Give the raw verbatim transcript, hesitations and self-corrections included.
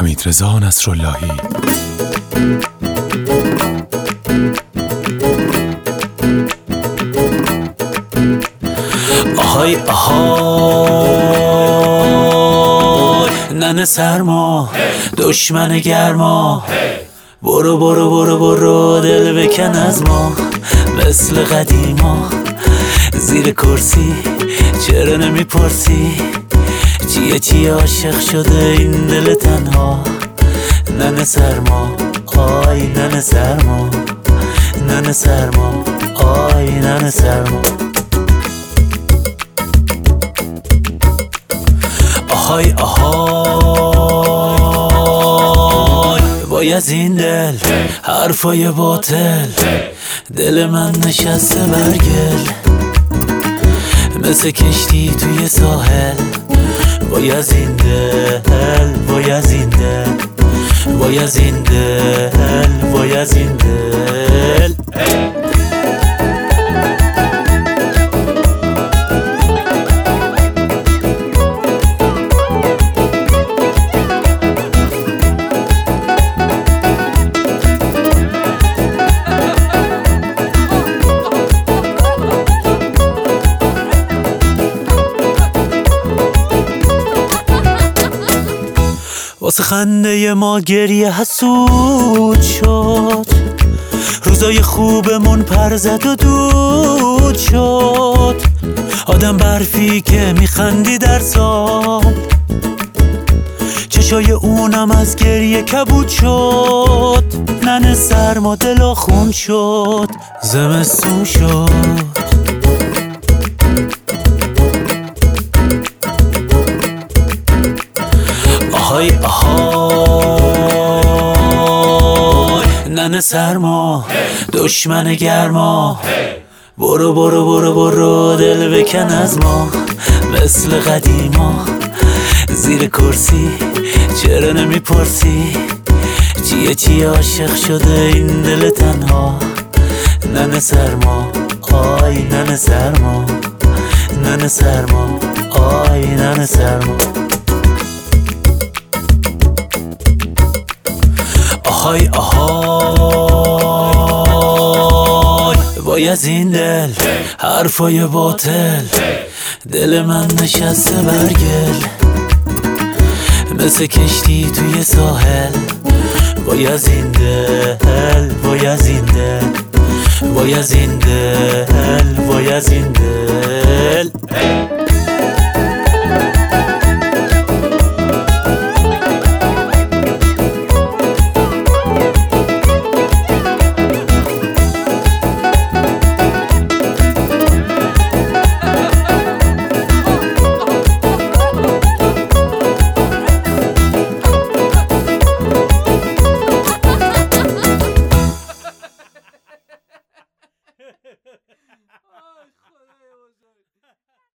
حمیدرضا نصراللهی. آهای آهای ننه سرما دشمن گرما، برو برو برو برو دل بکن از ما مثل قدیما. زیر کرسی چرا نمیپرسی چیه چیه عاشق شده این دل تنها؟ ننه سرما آی ننه سرما، ننه سرما آی ننه سرما. آهای آهای وای از این دل حرفای باطل، دل من نشسته برگل مثل کشتی توی ساحل. وای از این دل وای از این دل وای از این دل وای از این دل. واسه خنده ما گریه حسود شد، روزای خوبمون پر زد و دود شد. آدم برفی که میخندی در سال، چشای اونم از گریه کبود شد. ننه سرما دلا خون شد، زمستون شد. آهای آهای ننه سرما دشمن گرما، برو برو برو برو دل بکن از ما مثل قدیما. زیر کرسی چرا نمیپرسی چیه چیه عاشق شده این دل تنها؟ ننه سرما آی ننه سرما، ننه سرما آی ننه سرما. آهای آهای وای از این دل حرفای باطل، دل من نشسته برگل مثل کشتی توی ساحل. وای از این دل وای از این دل وای از این دل وای از این دل.